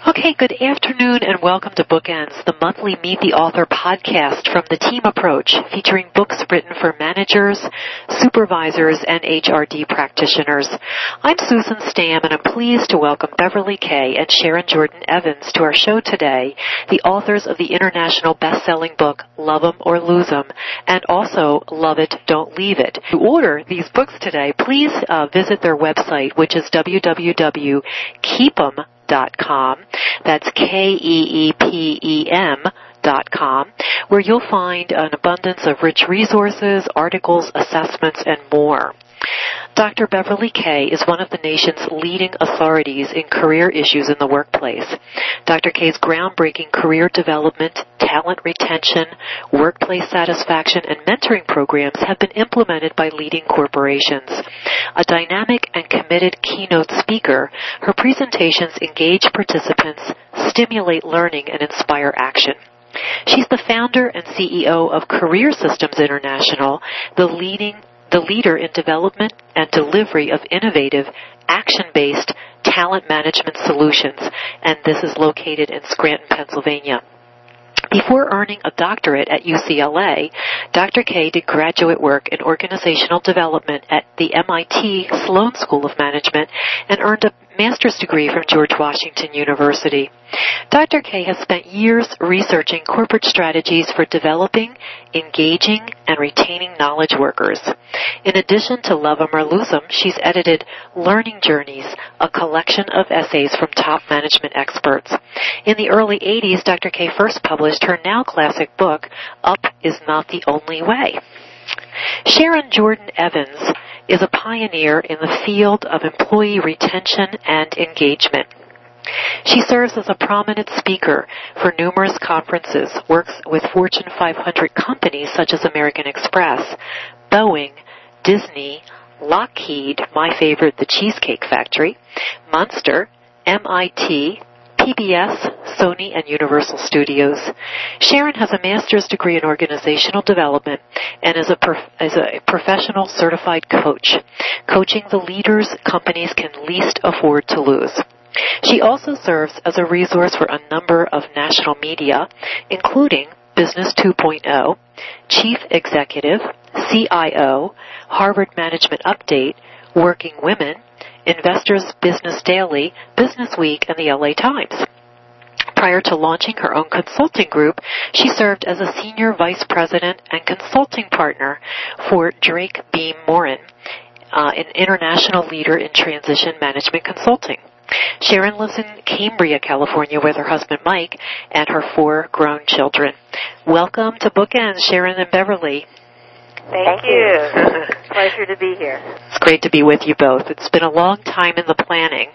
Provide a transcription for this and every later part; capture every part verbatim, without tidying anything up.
Okay, good afternoon and welcome to Bookends, the monthly Meet the Author podcast from the Team Approach, featuring books written for managers, supervisors, and H R D practitioners. I'm Susan Stamm, and I'm pleased to welcome Beverly Kay and Sharon Jordan Evans to our show today, the authors of the international best-selling book Love 'em or Lose 'em, and also Love It, Don't Leave It. To order these books today, please uh, visit their website, which is w w w dot keep em dot com. That's K E E P E M dot com, where you'll find an abundance of rich resources, articles, assessments, and more. Doctor Beverly Kay is one of the nation's leading authorities in career issues in the workplace. Doctor Kay's groundbreaking career development, talent retention, workplace satisfaction, and mentoring programs have been implemented by leading corporations. A dynamic and committed keynote speaker, her presentations engage participants, stimulate learning, and inspire action. She's the founder and C E O of Career Systems International, the leading the leader in development and delivery of innovative, action-based talent management solutions, and this is located in Scranton, Pennsylvania. Before earning a doctorate at U C L A, Doctor Kay did graduate work in organizational development at the M I T Sloan School of Management and earned a master's degree from George Washington University. Doctor Kay has spent years researching corporate strategies for developing, engaging, and retaining knowledge workers. In addition to Love 'em or Lose 'em, she's edited Learning Journeys, a collection of essays from top management experts. In the early eighties, Doctor Kay first published her now classic book, Up is Not the Only Way. Sharon Jordan Evans is a pioneer in the field of employee retention and engagement. She serves as a prominent speaker for numerous conferences, works with Fortune five hundred companies such as American Express, Boeing, Disney, Lockheed, my favorite, the Cheesecake Factory, Monster, M I T, P B S, Sony, and Universal Studios. Sharon has a master's degree in organizational development and is a, prof- is a professional certified coach, coaching the leaders companies can least afford to lose. She also serves as a resource for a number of national media, including Business two point oh, Chief Executive, C I O, Harvard Management Update, Working Women, Investors Business Daily, Business Week, and the L A Times. Prior to launching her own consulting group, she served as a senior vice president and consulting partner for Drake Beam Morin, uh, an international leader in transition management consulting. Sharon lives in Cambria, California, with her husband Mike and her four grown children. Welcome to Bookends, Sharon and Beverly. Thank, Thank you. Pleasure to be here. It's great to be with you both. It's been a long time in the planning.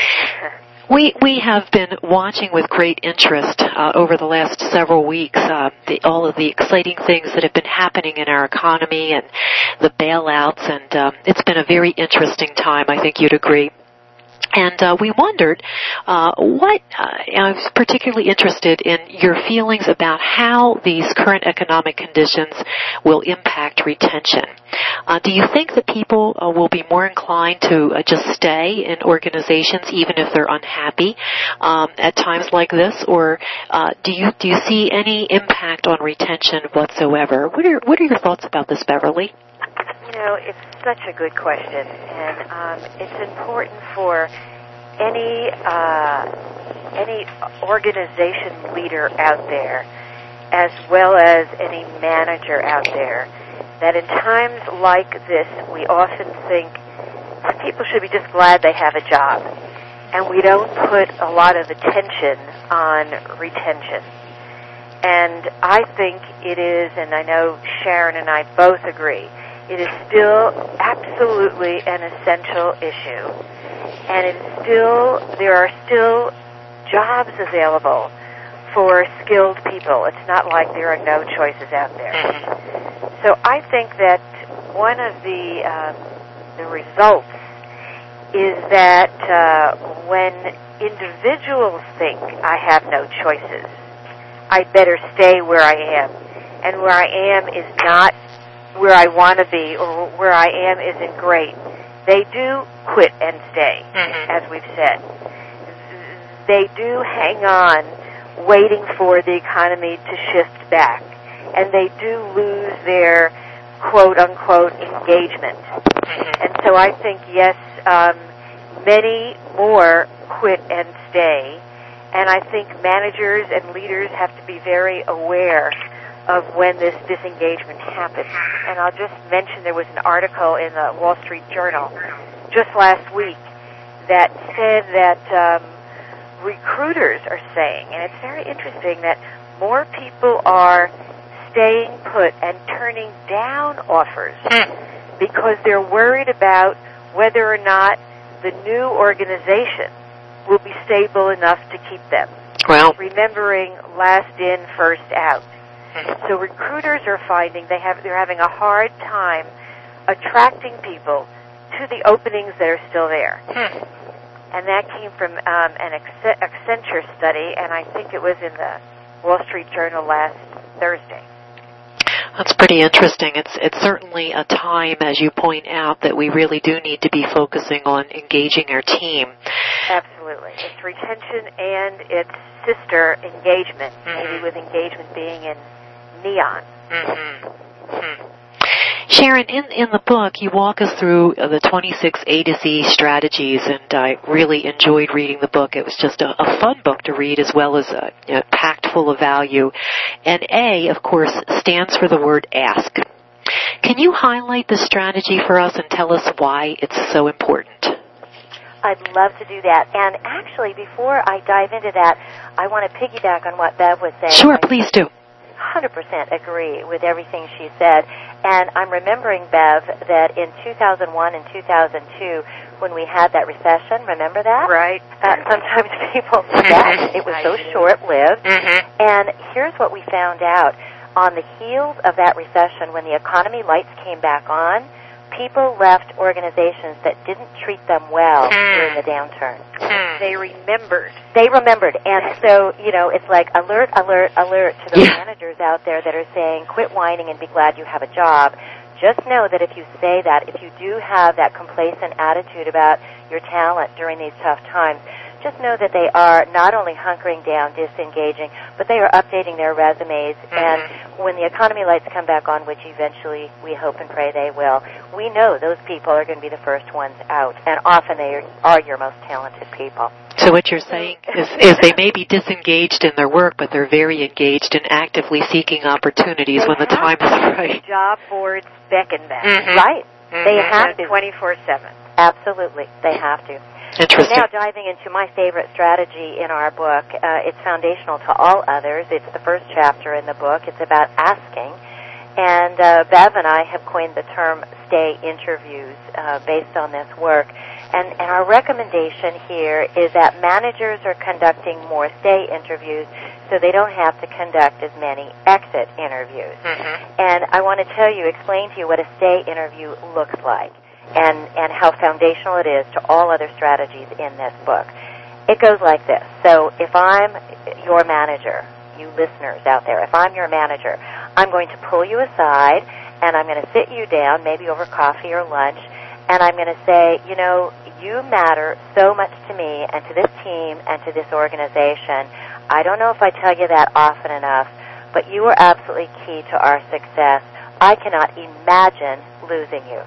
We we have been watching with great interest uh, over the last several weeks uh, the, all of the exciting things that have been happening in our economy and the bailouts, and um, it's been a very interesting time, I think you'd agree. And uh, we wondered uh, what, uh, I was particularly interested in your feelings about how these current economic conditions will impact retention. Uh, do you think that people uh, will be more inclined to uh, just stay in organizations even if they're unhappy um, at times like this, or uh, do you do you see any impact on retention whatsoever? What are what are your thoughts about this, Beverly? You know, it's such a good question, and um, it's important for any uh, any organization leader out there, as well as any manager out there, that in times like this, we often think people should be just glad they have a job, and we don't put a lot of attention on retention. And I think it is, and I know Sharon and I both agree, it is still absolutely an essential issue. And it's still, there are still jobs available for skilled people. It's not like there are no choices out there. So I think that one of the, um, the results is that uh, when individuals think I have no choices, I'd better stay where I am. And where I am is not where I want to be, or where I am isn't great. They do quit and stay, mm-hmm. as we've said. they do hang on, waiting for the economy to shift back. And they do lose their quote-unquote engagement. Mm-hmm. And so I think, yes, um, many more quit and stay. And I think managers and leaders have to be very aware of when this disengagement happens. And I'll just mention there was an article in the Wall Street Journal just last week that said that um, recruiters are saying, and it's very interesting, that more people are staying put and turning down offers because they're worried about whether or not the new organization will be stable enough to keep them. Well, remembering last in, first out. So recruiters are finding they have they're having a hard time attracting people to the openings that are still there. Hmm. And that came from um, an Accenture study, and I think it was in the Wall Street Journal last Thursday. That's pretty interesting. It's it's certainly a time, as you point out, that we really do need to be focusing on engaging our team. Absolutely. It's retention and it's sister engagement, mm-hmm. maybe with engagement being in neon. Mm-hmm. Mm-hmm. Sharon, in, in the book, you walk us through the twenty-six A to Z strategies, and I really enjoyed reading the book. It was just a, a fun book to read, as well as a, you know, packed full of value. And A, of course, stands for the word ask. Can you highlight the strategy for us and tell us why it's so important? I'd love to do that. And actually, before I dive into that, I want to piggyback on what Bev was saying. Sure, please do. one hundred percent agree with everything she said. And I'm remembering, Bev, that in two thousand one and two thousand two, when we had that recession, remember that? Right. Uh, sometimes people forget. It was so short-lived. Mm-hmm. And here's what we found out. On the heels of that recession, when the economy lights came back on, people left organizations that didn't treat them well mm. during the downturn. Mm. They remembered. They remembered. And so, you know, it's like alert, alert, alert to those yeah. managers out there that are saying, quit whining and be glad you have a job. Just know that if you say that, if you do have that complacent attitude about your talent during these tough times, just know that they are not only hunkering down, disengaging, but they are updating their resumes. Mm-hmm. And when the economy lights come back on, which eventually we hope and pray they will, we know those people are going to be the first ones out. And often they are, are your most talented people. So what you're saying is, is they may be disengaged in their work, but they're very engaged and actively seeking opportunities they when the time is right. Job boards beckon them. Mm-hmm. Right. Mm-hmm. They have to. twenty-four seven. Absolutely. They have to. Interesting. Now diving into my favorite strategy in our book, uh, it's foundational to all others. It's the first chapter in the book. It's about asking. And uh, Bev and I have coined the term stay interviews uh, based on this work. And, and our recommendation here is that managers are conducting more stay interviews so they don't have to conduct as many exit interviews. Mm-hmm. And I want to tell you, explain to you what a stay interview looks like. And, and how foundational it is to all other strategies in this book. It goes like this. So if I'm your manager, you listeners out there, if I'm your manager, I'm going to pull you aside and I'm going to sit you down, maybe over coffee or lunch, and I'm going to say, you know, you matter so much to me and to this team and to this organization. I don't know if I tell you that often enough, but you are absolutely key to our success. I cannot imagine losing you.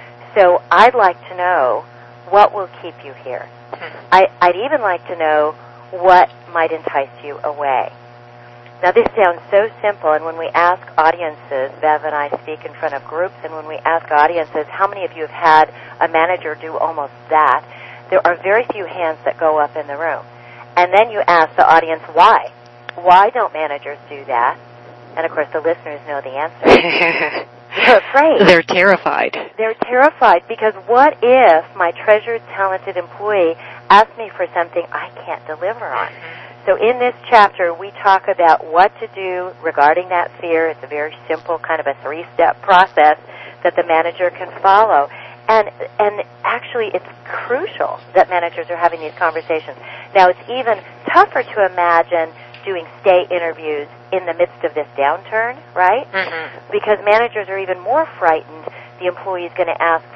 So I'd like to know what will keep you here. I, I'd even like to know what might entice you away. Now this sounds so simple, and when we ask audiences, Bev and I speak in front of groups, and when we ask audiences, how many of you have had a manager do almost that, there are very few hands that go up in the room. And then you ask the audience why. Why don't managers do that? And of course the listeners know the answer. They're afraid. They're terrified. They're terrified because what if my treasured, talented employee asks me for something I can't deliver on? Mm-hmm. So in this chapter, we talk about what to do regarding that fear. It's a very simple kind of a three-step process that the manager can follow. And and actually, it's crucial that managers are having these conversations. Now, it's even tougher to imagine doing stay interviews in the midst of this downturn, right? Mm-hmm. Because managers are even more frightened the employee is going to ask for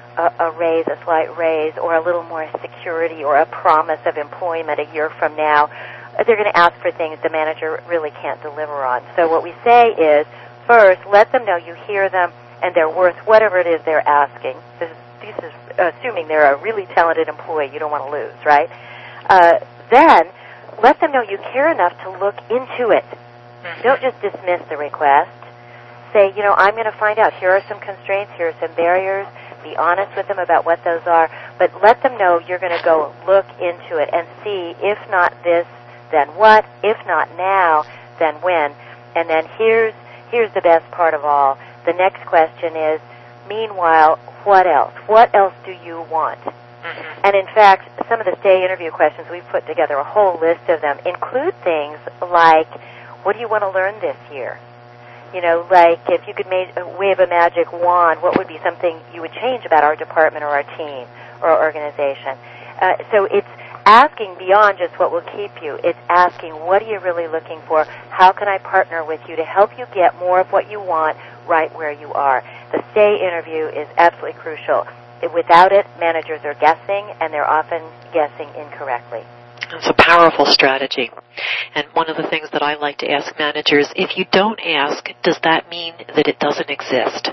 a, a raise, a slight raise, or a little more security or a promise of employment a year from now, they're going to ask for things the manager really can't deliver on. So what we say is, first, let them know you hear them and they're worth whatever it is they're asking. This is, this is assuming they're a really talented employee you don't want to lose, right? Uh, then, let them know you care enough to look into it. Mm-hmm. Don't just dismiss the request. Say, you know, I'm going to find out. Here are some constraints. Here are some barriers. Be honest with them about what those are. But let them know you're going to go look into it and see, if not this, then what? If not now, then when? And then here's here's the best part of all. The next question is, meanwhile, what else? What else do you want? Mm-hmm. And in fact, some of the stay interview questions, we've put together a whole list of them, include things like, what do you want to learn this year? You know, like if you could ma- wave a magic wand, what would be something you would change about our department or our team or our organization? Uh, so it's asking beyond just what will keep you. It's asking, what are you really looking for? How can I partner with you to help you get more of what you want right where you are? The stay interview is absolutely crucial. Without it, managers are guessing, and they're often guessing incorrectly. It's a powerful strategy. And one of the things that I like to ask managers, if you don't ask, does that mean that it doesn't exist?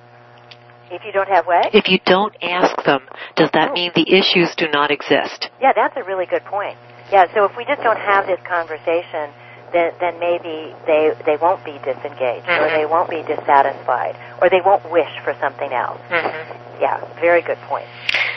If you don't have what? If you don't ask them, does that mean the issues do not exist? Yeah, that's a really good point. Yeah, so if we just don't have this conversation, then, then maybe they they won't be disengaged, mm-hmm. or they won't be dissatisfied, or they won't wish for something else. Mm-hmm. Yeah, very good point.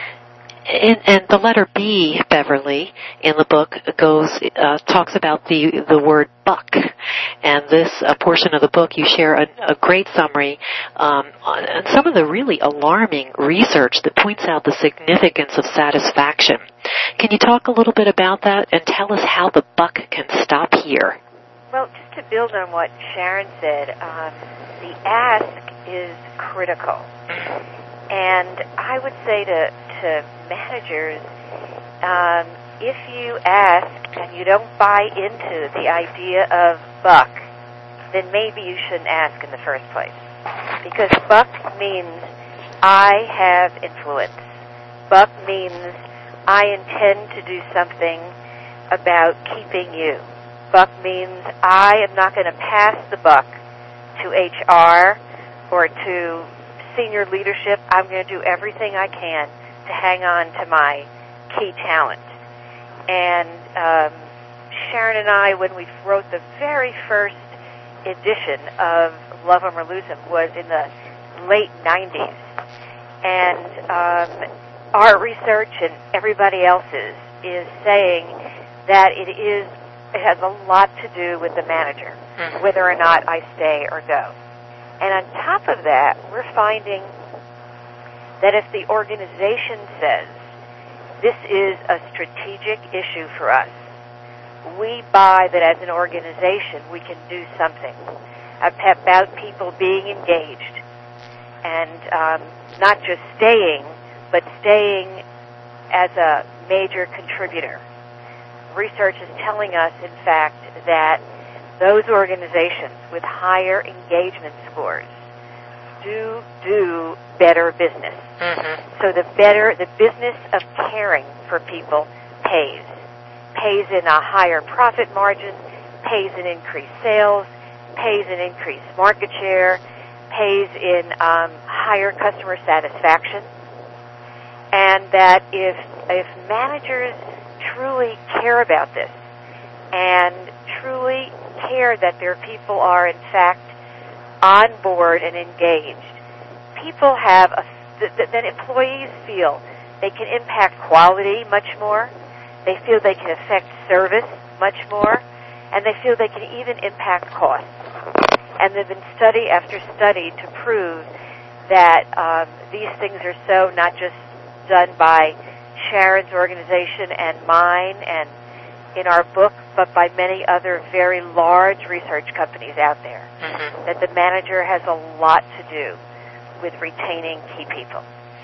And, and the letter B, Beverly, in the book goes uh, talks about the the word buck, and this uh, portion of the book you share a, a great summary um, on, on some of the really alarming research that points out the significance of satisfaction. Can you talk a little bit about that and tell us how the buck can stop here? Well, just to build on what Sharon said, um, the ask is critical. And I would say to, to managers, um, if you ask and you don't buy into the idea of buck, then maybe you shouldn't ask in the first place. Because buck means I have influence. Buck means I intend to do something about keeping you. Buck means I am not going to pass the buck to H R or to senior leadership. I'm going to do everything I can to hang on to my key talent. And um, Sharon and I, when we wrote the very first edition of Love 'Em or Lose 'Em, was in the late nineties. And um, our research and everybody else's is saying that it is it has a lot to do with the manager, mm-hmm. whether or not I stay or go. And on top of that, we're finding that if the organization says, this is a strategic issue for us, we buy that as an organization we can do something about people being engaged and um, not just staying, but staying as a major contributor. Research is telling us, in fact, that those organizations with higher engagement scores do do better business. Mm-hmm. So the better, the business of caring for people pays. Pays in a higher profit margin, pays in increased sales, pays in increased market share, pays in um, higher customer satisfaction. And that if if managers truly care about this and truly care that their people are in fact on board and engaged, people have a, th- then employees feel they can impact quality much more, they feel they can affect service much more, and they feel they can even impact costs. And there have been study after study to prove that um, these things are so not just done by Sharon's organization and mine and in our book, but by many other very large research companies out there, mm-hmm. that the manager has a lot to do with retaining key people.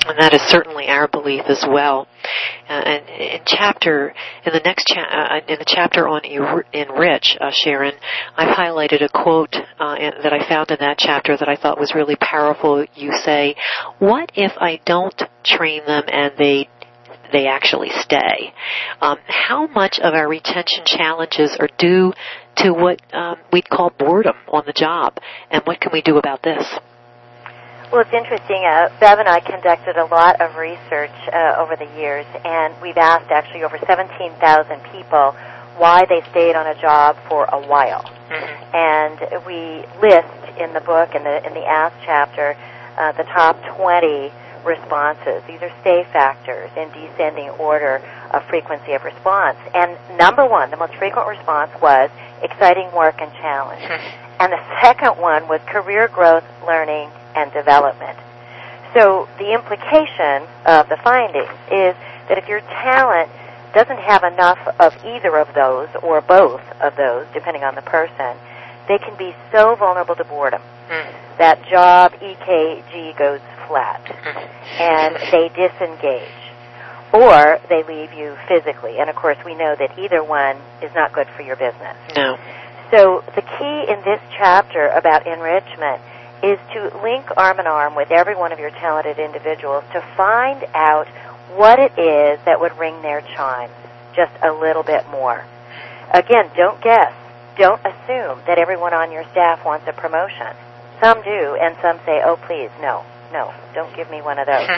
And that is certainly our belief as well. Uh, and in chapter, in the next cha- uh, in the chapter on Enrich, uh, Sharon, I've highlighted a quote uh, in, that I found in that chapter that I thought was really powerful. You say, "What if I don't train them and they they actually stay?" Um, how much of our retention challenges are due to what um, we'd call boredom on the job, and what can we do about this? Well, it's interesting. Uh, Bev and I conducted a lot of research uh, over the years, and we've asked actually over seventeen thousand people why they stayed on a job for a while. Mm-hmm. And we list in the book, in the in the Ask chapter, uh, the top twenty responses. These are stay factors in descending order of frequency of response. And number one, the most frequent response was exciting work and challenge. Mm-hmm. And the second one was career growth, learning, and development. So the implication of the findings is that if your talent doesn't have enough of either of those or both of those, depending on the person, they can be so vulnerable to boredom. Mm. That job E K G goes flat, and they disengage, or they leave you physically. And of course, we know that either one is not good for your business. No. So the key in this chapter about enrichment is to link arm in arm with every one of your talented individuals to find out what it is that would ring their chimes just a little bit more. Again, don't guess. Don't assume that everyone on your staff wants a promotion. Some do, and some say, oh, please, no, no, don't give me one of those.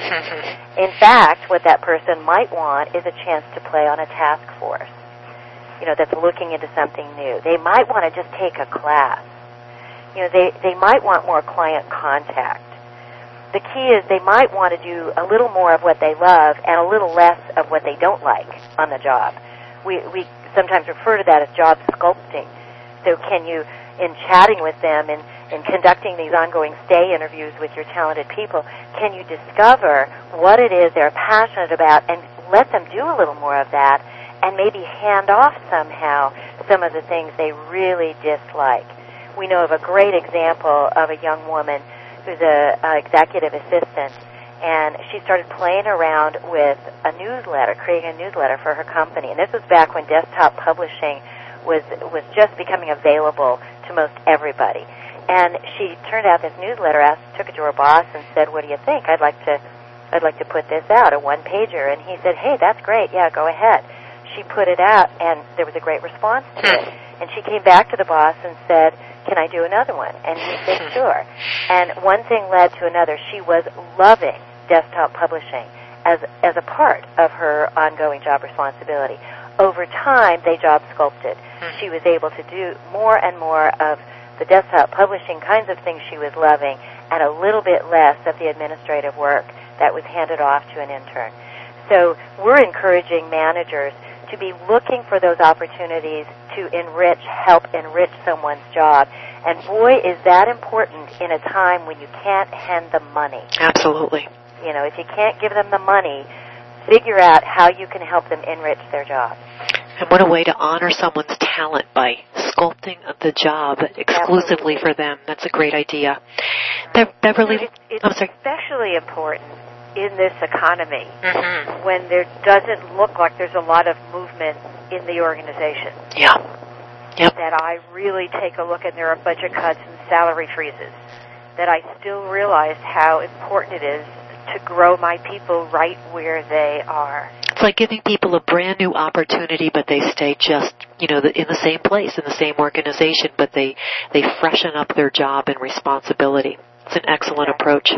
In fact, what that person might want is a chance to play on a task force, you know, that's looking into something new. They might want to just take a class. You know, they, they might want more client contact. The key is they might want to do a little more of what they love and a little less of what they don't like on the job. We, we sometimes refer to that as job sculpting. So can you, in chatting with them and in conducting these ongoing stay interviews with your talented people, can you discover what it is they're passionate about and let them do a little more of that and maybe hand off somehow some of the things they really dislike? We know of a great example of a young woman who's a, a executive assistant, and she started playing around with a newsletter, creating a newsletter for her company. And this was back when desktop publishing was was just becoming available to most everybody. And she turned out this newsletter, asked, took it to her boss, and said, "What do you think? I'd like to, I'd like to put this out, a one pager." And he said, "Hey, that's great. Yeah, go ahead." She put it out, and there was a great response to it. And she came back to the boss and said, "Can I do another one?" And he said, "Sure." And one thing led to another. She was loving desktop publishing as as a part of her ongoing job responsibility. Over time, they job sculpted. She was able to do more and more of the desktop publishing kinds of things she was loving and a little bit less of the administrative work that was handed off to an intern. So we're encouraging managers to be looking for those opportunities to enrich, help enrich someone's job. And boy, is that important in a time when you can't hand them money. Absolutely. You know, if you can't give them the money, figure out how you can help them enrich their job. And what a way to honor someone's talent by sculpting the job exclusively Absolutely. for them. That's a great idea. Be- Beverly, It's, it's I'm sorry. especially important in this economy Mm-hmm. when there doesn't look like there's a lot of movement in the organization. Yeah. Yep. That I really take a look and there are budget cuts and salary freezes. That I still realize how important it is to grow my people right where they are. It's like giving people a brand new opportunity, but they stay just, you know, in the same place, in the same organization, but they, they freshen up their job and responsibility. It's an excellent approach.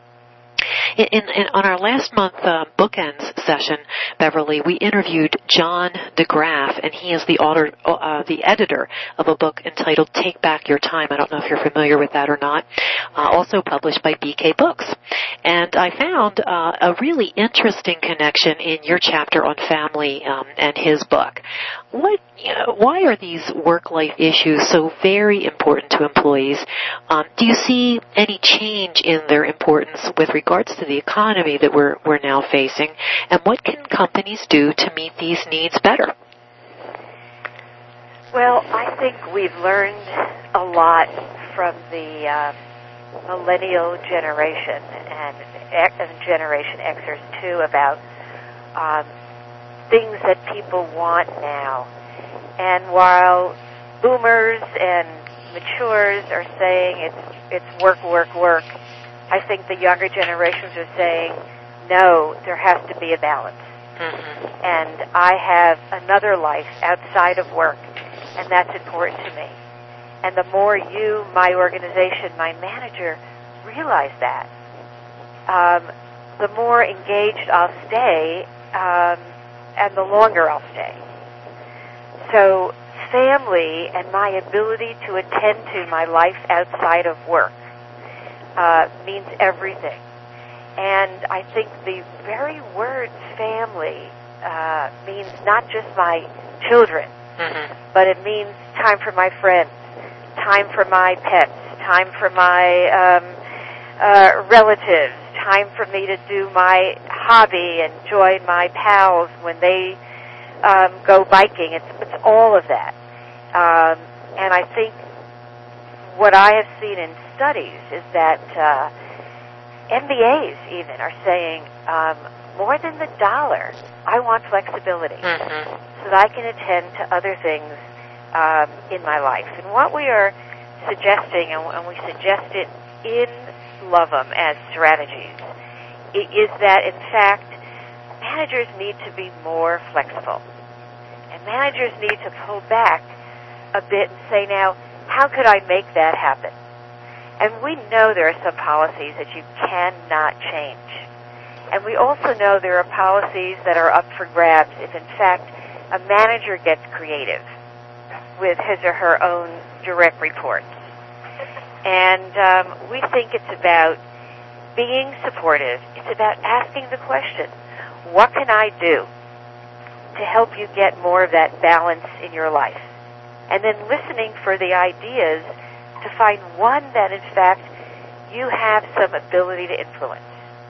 In, in, in, on our last month uh, bookends session, Beverly, we interviewed John DeGraff, and he is the author, uh, the editor of a book entitled Take Back Your Time. I don't know if you're familiar with that or not. Uh, also published by B K Books. And I found uh, a really interesting connection in your chapter on family um, and his book. What, you know, why are these work-life issues so very important to employees? Um, do you see any change in their importance with regards to the economy that we're we're now facing? And what can companies do to meet these needs better? Well, I think we've learned a lot from the uh, millennial generation and, and Generation Xers too about um, things that people want now. And while boomers and matures are saying it's it's work, work, work, I think the younger generations are saying, no, there has to be a balance. Mm-hmm. And I have another life outside of work, and that's important to me. And the more you, my organization, my manager, realize that, um, the more engaged I'll stay, um, and the longer I'll stay. So family and my ability to attend to my life outside of work uh, means everything. And I think the very word family uh, means not just my children, mm-hmm. but it means time for my friends, time for my pets, time for my um, uh, relatives, time for me to do my hobby and join my pals when they um, go biking. It's, it's all of that. Um, and I think what I have seen in studies is that uh, M B As even are saying, um, more than the dollar, I want flexibility mm-hmm. so that I can attend to other things um, in my life. And what we are suggesting, and, and we suggest it in Love 'em as strategies, is that, in fact, managers need to be more flexible. And managers need to pull back a bit and say, now, how could I make that happen? And we know there are some policies that you cannot change. And we also know there are policies that are up for grabs if, in fact, a manager gets creative with his or her own direct reports. And um, we think it's about being supportive. It's about asking the question, what can I do to help you get more of that balance in your life? And then listening for the ideas to find one that, in fact, you have some ability to influence.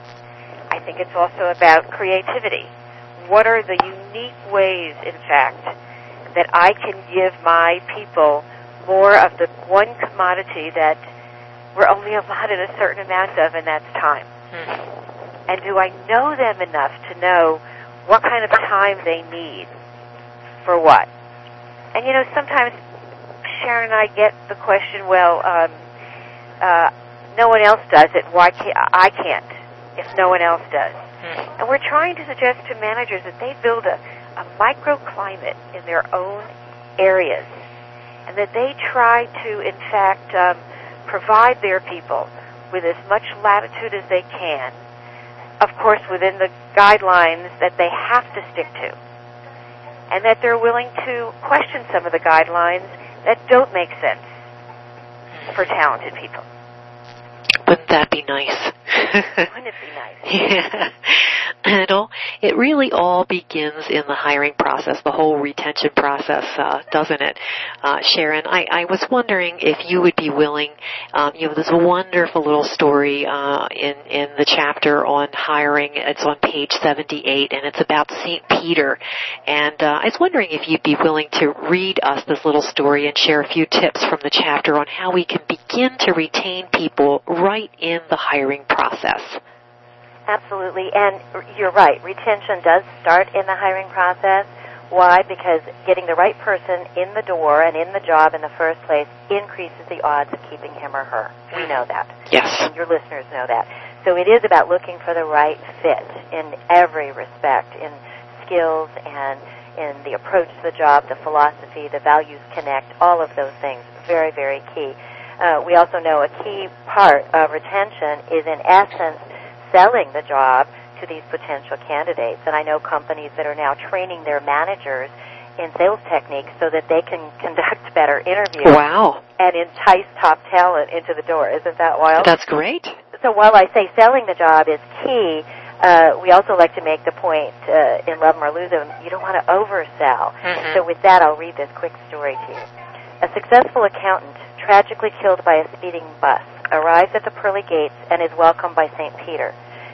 I think it's also about creativity. What are the unique ways, in fact, that I can give my people more of the one commodity that we're only allotted a certain amount of, and that's time? Mm-hmm. And do I know them enough to know what kind of time they need for what? And, you know, sometimes Sharon and I get the question, well, um, uh, no one else does it. Why can't I can't if no one else does? Mm-hmm. And we're trying to suggest to managers that they build a, a microclimate in their own areas, and that they try to, in fact, um, provide their people with as much latitude as they can, of course within the guidelines that they have to stick to, and that they're willing to question some of the guidelines that don't make sense for talented people. Wouldn't that be nice? Wouldn't it be nice? Yeah. It all, it really all begins in the hiring process, the whole retention process, uh, doesn't it? Uh, Sharon, I, I was wondering if you would be willing, um, you know, there's a wonderful little story uh, in, in the chapter on hiring. It's on page seventy-eight, and it's about Saint Peter. And uh, I was wondering if you'd be willing to read us this little story and share a few tips from the chapter on how we can begin to retain people right in the hiring process. Absolutely, and you're right. Retention does start in the hiring process. Why? Because getting the right person in the door and in the job in the first place increases the odds of keeping him or her. We know that. Yes. And your listeners know that. So it is about looking for the right fit in every respect, in skills and in the approach to the job, the philosophy, the values connect, all of those things. Very, very key. Uh, we also know a key part of retention is, in essence, selling the job to these potential candidates. And I know companies that are now training their managers in sales techniques so that they can conduct better interviews. Wow. And entice top talent into the door. Isn't that wild? That's great. So while I say selling the job is key, uh, we also like to make the point uh, in Love 'em or Lose 'em, you don't want to oversell. Mm-hmm. So with that, I'll read this quick story to you. A successful accountant, tragically killed by a speeding bus, arrives at the pearly gates and is welcomed by Saint Peter.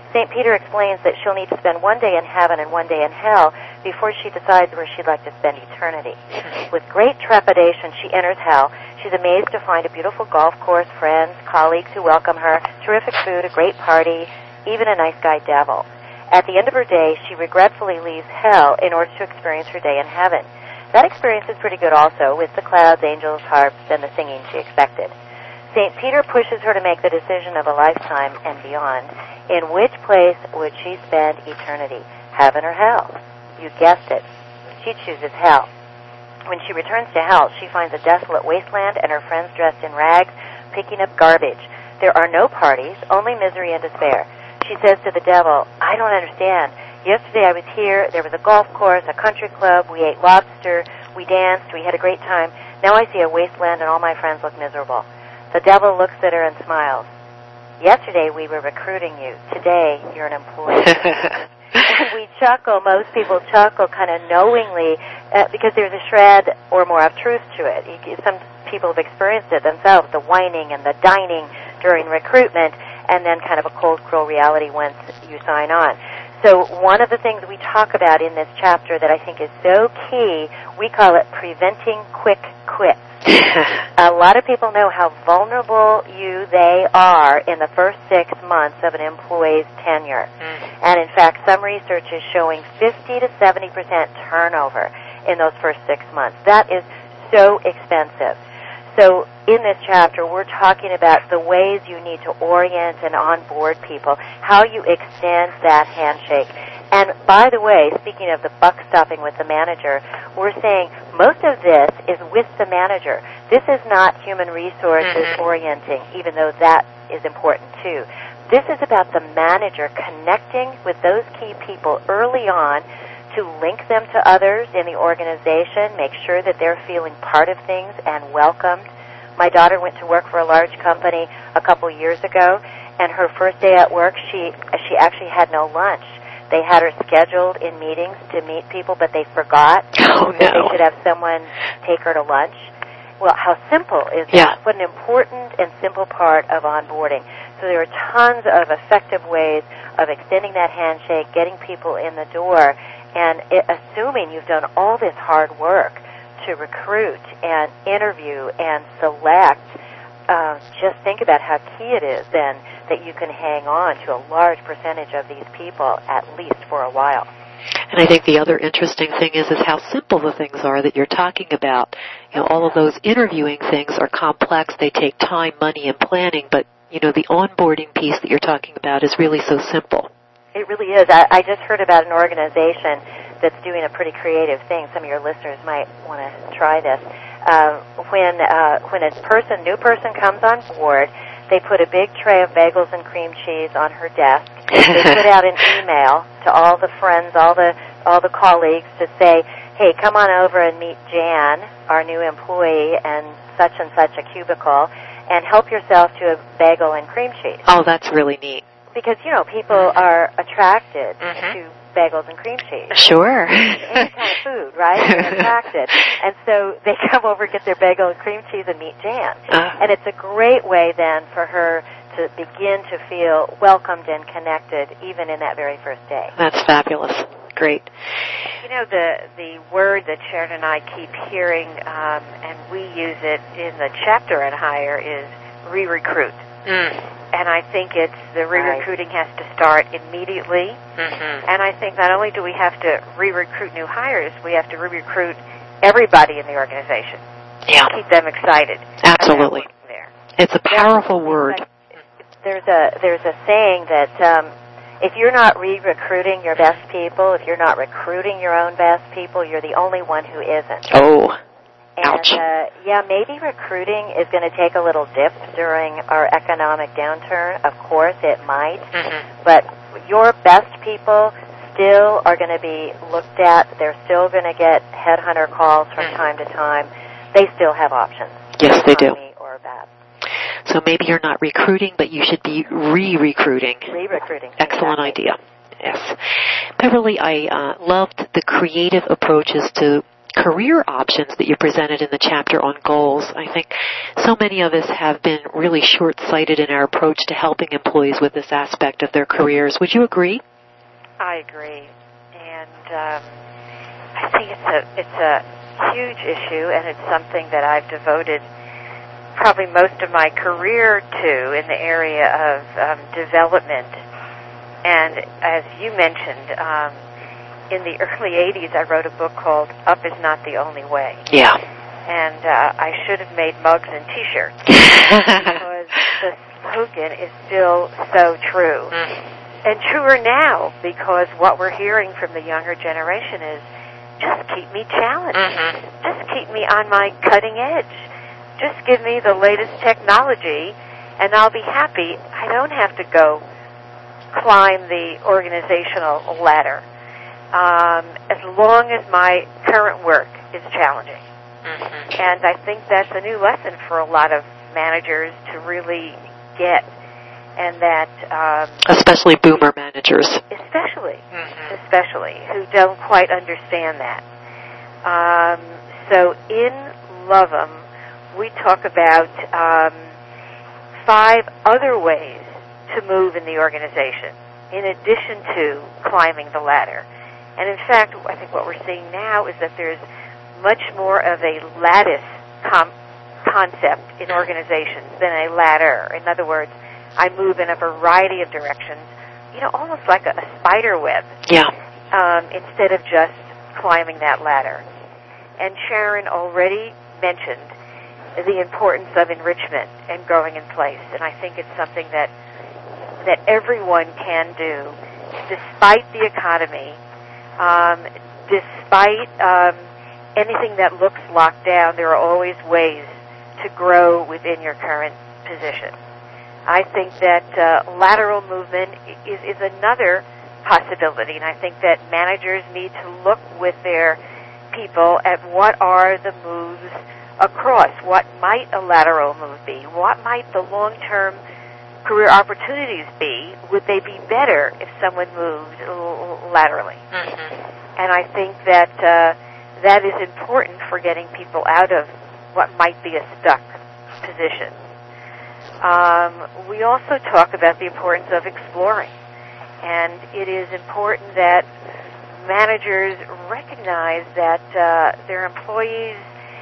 Saint Peter explains that she'll need to spend one day in heaven and one day in hell before she decides where she'd like to spend eternity. With great trepidation, she enters hell. She's amazed to find a beautiful golf course, friends, colleagues who welcome her, terrific food, a great party, even a nice guy devil. At the end of her day, she regretfully leaves hell in order to experience her day in heaven. That experience is pretty good also, with the clouds, angels, harps, and the singing she expected. Saint Peter pushes her to make the decision of a lifetime and beyond. In which place would she spend eternity, heaven or hell? You guessed it. She chooses hell. When she returns to hell, she finds a desolate wasteland and her friends dressed in rags, picking up garbage. There are no parties, only misery and despair. She says to the devil, I don't understand. Yesterday I was here, there was a golf course, a country club, we ate lobster, we danced, we had a great time. Now I see a wasteland and all my friends look miserable. The devil looks at her and smiles. Yesterday we were recruiting you. Today you're an employee. And we chuckle, most people chuckle kind of knowingly uh, because there's a shred or more of truth to it. You, some people have experienced it themselves, the whining and the dining during recruitment, and then kind of a cold, cruel reality once you sign on. So one of the things we talk about in this chapter that I think is so key, we call it preventing quick quits. A lot of people know how vulnerable you they are in the first six months of an employee's tenure. Mm. And in fact, some research is showing fifty to seventy percent turnover in those first six months. That is so expensive. So in this chapter, we're talking about the ways you need to orient and onboard people, how you extend that handshake. And by the way, speaking of the buck stopping with the manager, we're saying most of this is with the manager. This is not human resources mm-hmm. orienting, even though that is important too. This is about the manager connecting with those key people early on to link them to others in the organization, make sure that they're feeling part of things and welcomed. My daughter went to work for a large company a couple years ago, and her first day at work, she she actually had no lunch. They had her scheduled in meetings to meet people, but they forgot oh, that no. they should have someone take her to lunch. Well, how simple is yeah. that? What an important and simple part of onboarding. So there are tons of effective ways of extending that handshake, getting people in the door, and it, assuming you've done all this hard work to recruit and interview and select, uh, just think about how key it is then that you can hang on to a large percentage of these people at least for a while. And I think the other interesting thing is is how simple the things are that you're talking about. You know, all of those interviewing things are complex. They take time, money, and planning, but, you know, the onboarding piece that you're talking about is really so simple. It really is. I, I just heard about an organization that's doing a pretty creative thing. Some of your listeners might want to try this. Uh, when uh, when a person, new person comes on board, they put a big tray of bagels and cream cheese on her desk. They put out an email to all the friends, all the all the colleagues to say, hey, come on over and meet Jan, our new employee, and such and such a cubicle, and help yourself to a bagel and cream cheese. Oh, that's really neat. Because, you know, people mm-hmm. are attracted mm-hmm. to bagels and cream cheese. Sure. Any kind of food, right? They're attracted. And so they come over, get their bagel and cream cheese, and meet Jan. Uh. And it's a great way then for her to begin to feel welcomed and connected even in that very first day. That's fabulous. Great. You know, the the word that Sharon and I keep hearing, um, and we use it in the chapter on Hire, is re-recruit. Mm. And I think it's the re-recruiting has to start immediately. Mm-hmm. And I think not only do we have to re-recruit new hires, we have to re-recruit everybody in the organization. Yeah. Keep them excited. Absolutely. There. It's a powerful yeah. word. There's a there's a saying that um, if you're not re-recruiting your best people, if you're not recruiting your own best people, you're the only one who isn't. Oh. And, Ouch. Uh, yeah, maybe recruiting is going to take a little dip during our economic downturn. Of course, it might. Mm-hmm. But your best people still are going to be looked at. They're still going to get headhunter calls from mm-hmm. time to time. They still have options. Yes, they do. Or bad. So maybe you're not recruiting, but you should be re-recruiting. Re-recruiting. Excellent exactly. idea. Yes. Beverly, I uh, loved the creative approaches to career options that you presented in the chapter on goals. I think so many of us have been really short-sighted in our approach to helping employees with this aspect of their careers. Would you agree? I agree. And um, I think it's a, it's a huge issue, and it's something that I've devoted probably most of my career to in the area of um, development. And as you mentioned, um, in the early eighties, I wrote a book called Up Is Not the Only Way. Yeah. And uh, I should have made mugs and T-shirts because the slogan is still so true. Mm. And truer now, because what we're hearing from the younger generation is, just keep me challenged. Mm-hmm. Just keep me on my cutting edge. Just give me the latest technology, and I'll be happy. I don't have to go climb the organizational ladder, um, as long as my current work is challenging. Mm-hmm. And I think that's a new lesson for a lot of managers to really get, and that um, especially boomer managers, especially, mm-hmm. especially who don't quite understand that. Um, so in Love 'Em, we talk about um, five other ways to move in the organization, in addition to climbing the ladder. And in fact, I think what we're seeing now is that there's much more of a lattice com- concept in organizations than a ladder. In other words, I move in a variety of directions, you know, almost like a, a spider web. Yeah. Um, instead of just climbing that ladder. And Sharon already mentioned the importance of enrichment and growing in place. And I think it's something that that everyone can do, despite the economy, um, despite um, anything that looks locked down. There are always ways to grow within your current position. I think that uh, lateral movement is, is another possibility, and I think that managers need to look with their people at what are the moves across. What might a lateral move be? What might the long-term career opportunities be? Would they be better if someone moved l- laterally? Mm-hmm. And I think that uh, that is important for getting people out of what might be a stuck position. Um, we also talk about the importance of exploring. And it is important that managers recognize that uh, their employees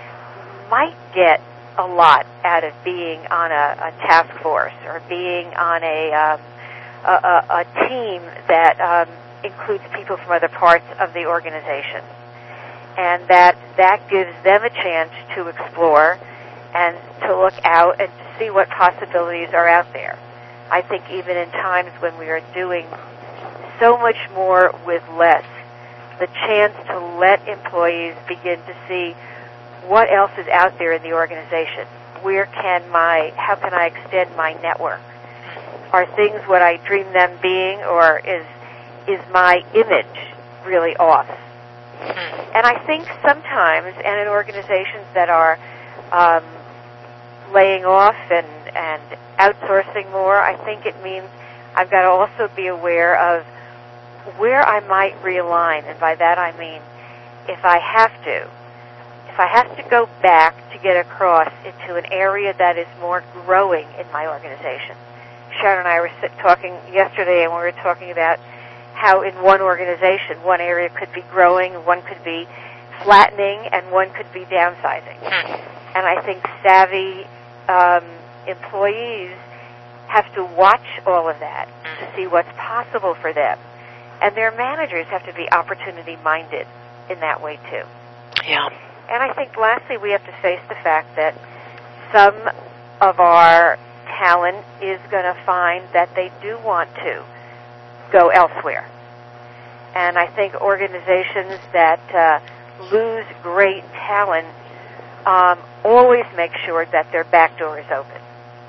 might get a lot out of being on a, a task force or being on a, um, a, a, a team that um, includes people from other parts of the organization. And that that gives them a chance to explore and to look out and to see what possibilities are out there. I think even in times when we are doing so much more with less, the chance to let employees begin to see what else is out there in the organization. Where can my, how can I extend my network? Are things what I dream them being, or is is my image really off? And I think sometimes, and in organizations that are um, laying off and, and outsourcing more, I think it means I've got to also be aware of where I might realign. And by that I mean, if I have to, if I have to go back to get across into an area that is more growing in my organization. Sharon and I were sit, talking yesterday, and we were talking about how in one organization, one area could be growing, one could be flattening, and one could be downsizing. And I think savvy um, employees have to watch all of that to see what's possible for them. And their managers have to be opportunity-minded in that way, too. Yeah. And I think, lastly, we have to face the fact that some of our talent is going to find that they do want to go elsewhere. And I think organizations that uh, lose great talent um, always make sure that their back door is open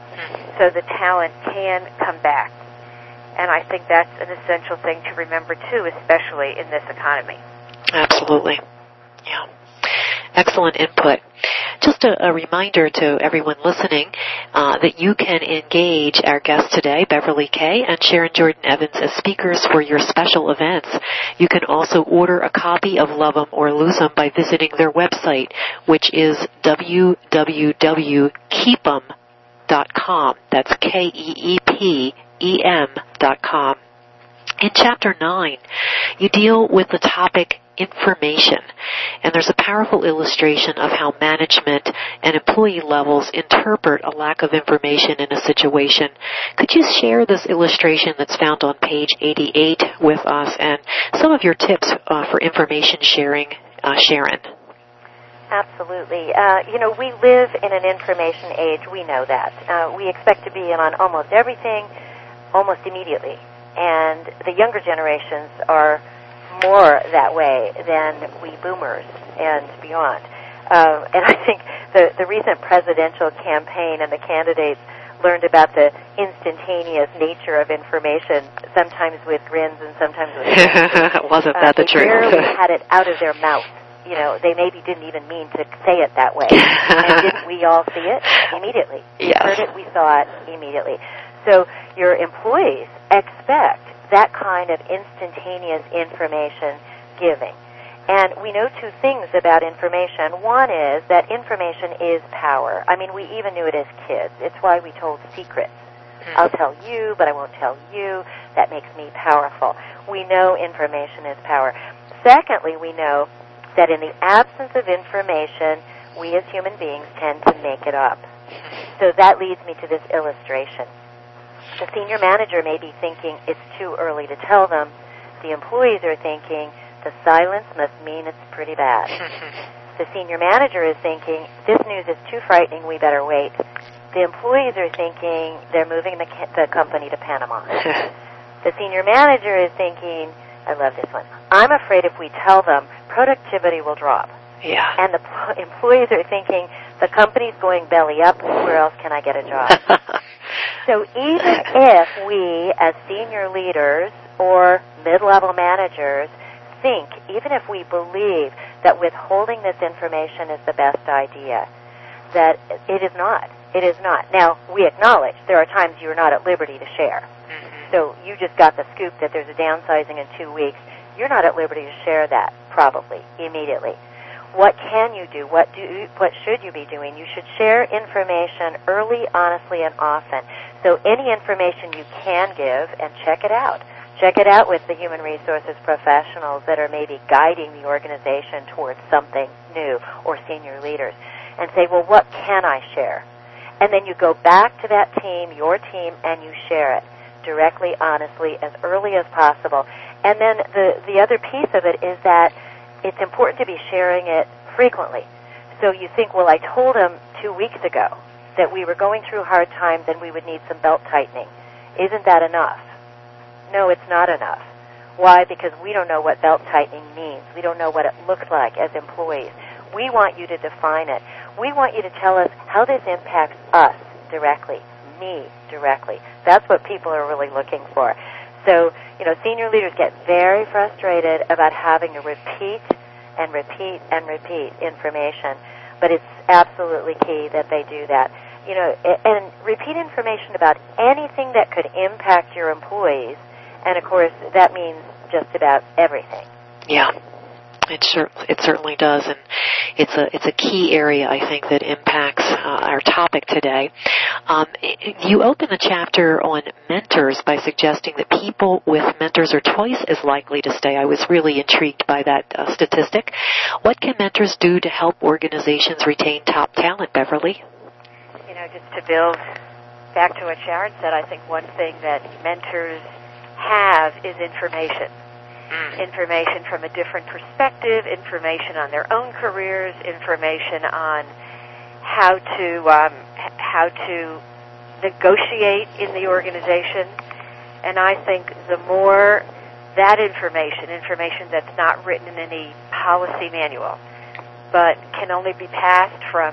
so the talent can come back. And I think that's an essential thing to remember, too, especially in this economy. Absolutely. Yeah. Excellent input. Just a, a reminder to everyone listening uh, that you can engage our guests today, Beverly Kay and Sharon Jordan Evans, as speakers for your special events. You can also order a copy of Love 'em or Lose 'em by visiting their website, which is w w w dot keep em dot com. That's K E E P E M dot com. In Chapter nine, you deal with the topic information, and there's a powerful illustration of how management and employee levels interpret a lack of information in a situation. Could you share this illustration that's found on page eighty-eight with us and some of your tips uh, for information sharing, uh, Sharon? Absolutely. Uh, you know, we live in an information age. We know that. Uh, we expect to be in on almost everything almost immediately. And the younger generations are more that way than we boomers and beyond. Um, and I think the, the recent presidential campaign and the candidates learned about the instantaneous nature of information, sometimes with grins and sometimes with grins. Wasn't uh, that the truth? They barely had it out of their mouth. You know, they maybe didn't even mean to say it that way. And didn't we all see it? Immediately. We yes. heard it, we saw it immediately. So your employees expect that kind of instantaneous information giving. And we know two things about information. One is that information is power. I mean, we even knew it as kids. It's why we told secrets. Mm-hmm. I'll tell you, but I won't tell you. That makes me powerful. We know information is power. Secondly, we know that in the absence of information, we as human beings tend to make it up. So that leads me to this illustration. The senior manager may be thinking it's too early to tell them. The employees are thinking the silence must mean it's pretty bad. The senior manager is thinking this news is too frightening, we better wait. The employees are thinking they're moving the, the company to Panama. The senior manager is thinking, I love this one, I'm afraid if we tell them, productivity will drop. Yeah. And the p- employees are thinking, the company's going belly up, where else can I get a job? So even if we, as senior leaders or mid-level managers, think, even if we believe that withholding this information is the best idea, that it is not. It is not. Now, we acknowledge there are times you're not at liberty to share. Mm-hmm. So you just got the scoop that there's a downsizing in two weeks. You're not at liberty to share that, probably, immediately. What can you do? What do? What should you be doing? You should share information early, honestly, and often. So any information you can give, and check it out. Check it out with the human resources professionals that are maybe guiding the organization towards something new, or senior leaders, and say, well, what can I share? And then you go back to that team, your team, and you share it directly, honestly, as early as possible. And then the, the other piece of it is that it's important to be sharing it frequently. So you think, well, I told him two weeks ago that we were going through hard times and we would need some belt tightening. Isn't that enough? No, it's not enough. Why? Because we don't know what belt tightening means. We don't know what it looks like as employees. We want you to define it. We want you to tell us how this impacts us directly, me directly. That's what people are really looking for. So, you know, senior leaders get very frustrated about having to repeat and repeat and repeat information, but it's absolutely key that they do that. You know, and repeat information about anything that could impact your employees, and of course that means just about everything. Yeah. It sure it certainly does, and it's a it's a key area, I think, that impacts uh, our topic today. Um, you open the chapter on mentors by suggesting that people with mentors are twice as likely to stay. I was really intrigued by that uh, statistic. What can mentors do to help organizations retain top talent, Beverly? You know, just to build back to what Sharon said, I think one thing that mentors have is information. Information from a different perspective, information on their own careers, information on how to um, how to negotiate in the organization. And I think the more that information, information that's not written in any policy manual, but can only be passed from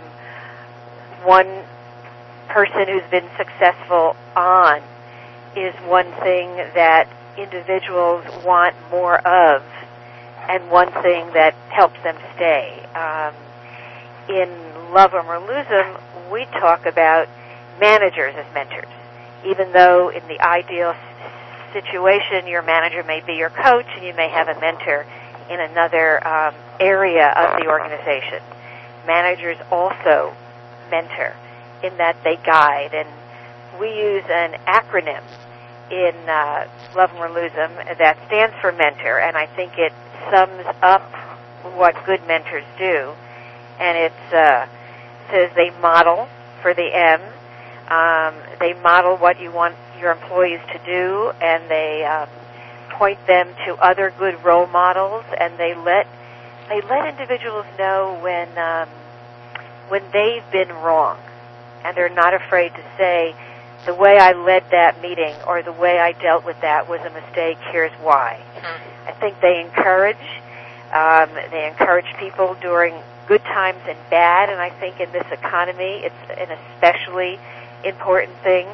one person who's been successful on, is one thing that individuals want more of, and one thing that helps them stay. Um, in Love 'Em or Lose 'Em, we talk about managers as mentors. Even though in the ideal situation, your manager may be your coach and you may have a mentor in another um, area of the organization. Managers also mentor in that they guide, and we use an acronym in uh, Love 'Em or Lose 'Em that stands for mentor, and I think it sums up what good mentors do. And it uh, says they model for the M. Um, they model what you want your employees to do, and they um, point them to other good role models, and they let they let individuals know when um, when they've been wrong, and they're not afraid to say, the way I led that meeting or the way I dealt with that was a mistake. Here's why. Mm-hmm. I think they encourage um, they encourage people during good times and bad, and I think in this economy it's an especially important thing.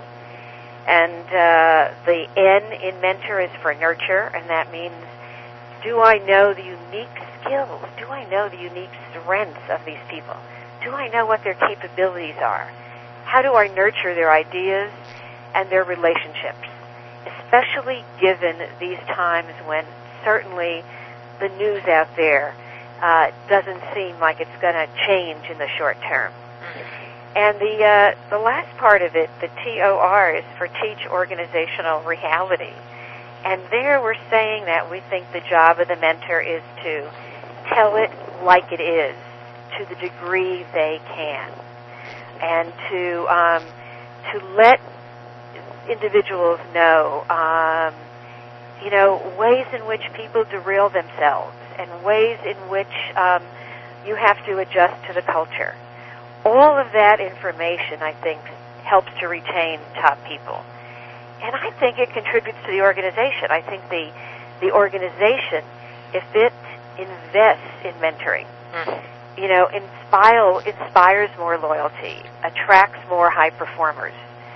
And uh, the N in mentor is for nurture, and that means, do I know the unique skills? Do I know the unique strengths of these people? Do I know what their capabilities are? How do I nurture their ideas and their relationships, especially given these times when certainly the news out there uh, doesn't seem like it's going to change in the short term. And the uh, the last part of it, the T O R, is for teach organizational reality. And there we're saying that we think the job of the mentor is to tell it like it is to the degree they can, and to um, to let individuals know, um, you know, ways in which people derail themselves and ways in which um, you have to adjust to the culture. All of that information, I think, helps to retain top people. And I think it contributes to the organization. I think the the organization, if it invests in mentoring, mm-hmm. you know, inspire, inspires more loyalty, attracts more high performers,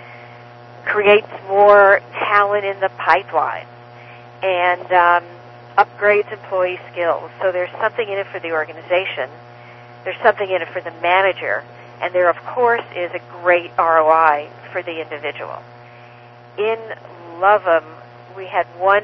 creates more talent in the pipeline, and um, upgrades employee skills. So there's something in it for the organization. There's something in it for the manager, and there, of course, is a great R O I for the individual. In Love 'Em, we had one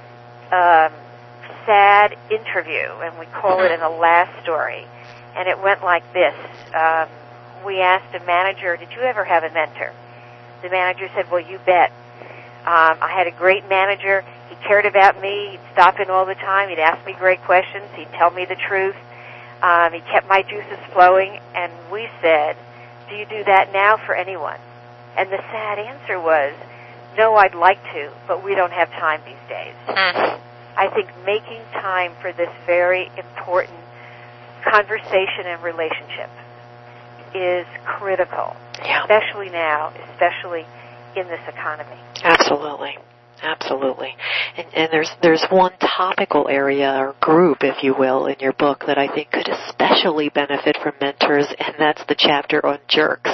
um, sad interview, and we call it an alas story, and it went like this. Um, we asked a manager, did you ever have a mentor? The manager said, well, you bet. Um, I had a great manager. He cared about me. He'd stop in all the time. He'd ask me great questions. He'd tell me the truth. Um, he kept my juices flowing, and we said, do you do that now for anyone? And the sad answer was, no, I'd like to, but we don't have time these days. Mm-hmm. I think making time for this very important conversation and relationship is critical, yeah. especially now, especially in this economy. Absolutely. Absolutely. And, and there's there's one topical area or group, if you will, in your book that I think could especially benefit from mentors, and that's the chapter on jerks.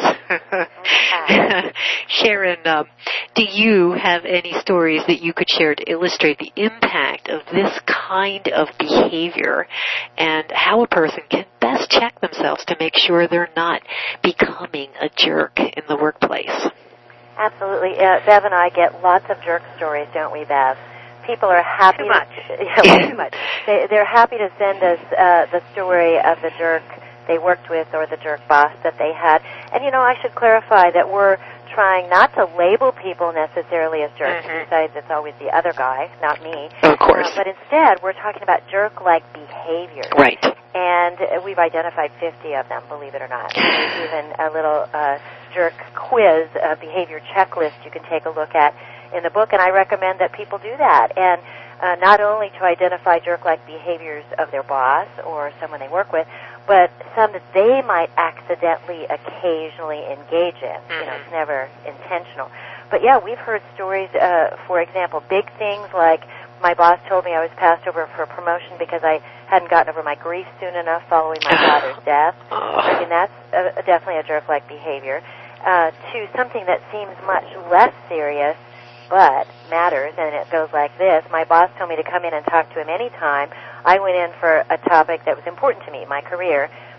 Okay. Sharon, um, do you have any stories that you could share to illustrate the impact of this kind of behavior and how a person can best check themselves to make sure they're not becoming a jerk in the workplace? Absolutely. Uh, Bev and I get lots of jerk stories, don't we, Bev? People are happy. Too much. To, yeah, too much. They, they're happy to send us uh, the story of the jerk they worked with or the jerk boss that they had. And, you know, I should clarify that we're trying not to label people necessarily as jerks. Mm-hmm. Besides, it's always the other guy, not me. Of course. Uh, but instead, we're talking about jerk-like behaviors. Right. And uh, we've identified fifty of them, believe it or not. There's even a little uh, jerk quiz, a behavior checklist you can take a look at in the book, and I recommend that people do that. And uh, not only to identify jerk-like behaviors of their boss or someone they work with, but some that they might accidentally occasionally engage in. Mm-hmm. You know, it's never intentional. But yeah, we've heard stories, uh, for example, big things like my boss told me I was passed over for a promotion because I hadn't gotten over my grief soon enough following my father's death. I mean, that's a, definitely a jerk-like behavior. Uh, to something that seems much less serious but matters, and it goes like this. My boss told me to come in and talk to him anytime. I went in for a topic that was important to me, my career. He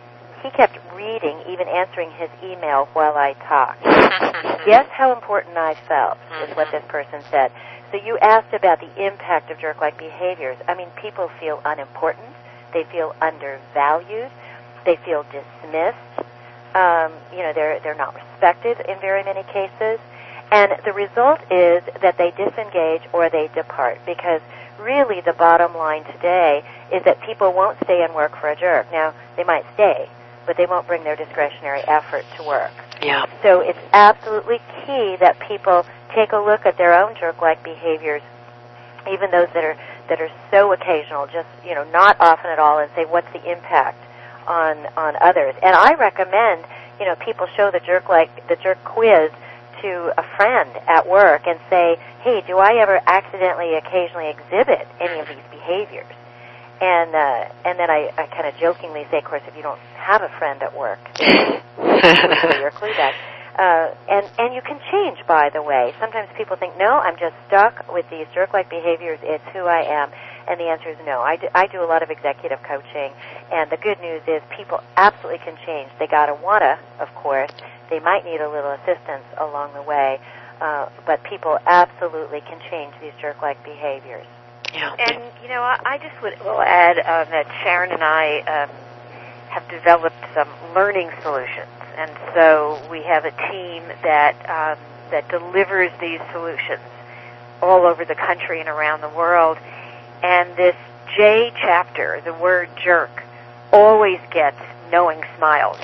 he kept reading, even answering his email while I talked. Guess how important I felt, is what this person said. So you asked about the impact of jerk-like behaviors. I mean, people feel unimportant. They feel undervalued. They feel dismissed. Um, you know, they're they're not respected in very many cases. And the result is that they disengage or they depart, because really the bottom line today is that people won't stay and work for a jerk. Now, they might stay, but they won't bring their discretionary effort to work. Yeah. So it's absolutely key that people take a look at their own jerk-like behaviors, even those that are that are so occasional, just, you know, not often at all, and say, what's the impact on on others? And I recommend, you know, people show the jerk-like the jerk quiz to a friend at work and say, hey, do I ever accidentally occasionally exhibit any of these behaviors? And uh, and then I, I kind of jokingly say, of course, if you don't have a friend at work, then your clue bag. Uh, and, and you can change, by the way. Sometimes people think, no, I'm just stuck with these jerk-like behaviors. It's who I am. And the answer is no. I do, I do a lot of executive coaching, and the good news is people absolutely can change. They got to want to, of course. They might need a little assistance along the way, uh, but people absolutely can change these jerk-like behaviors. Yeah. And, you know, I, I just would will add uh, that Sharon and I um, have developed some learning solutions. And so we have a team that um, that delivers these solutions all over the country and around the world. And this J chapter, the word jerk, always gets knowing smiles.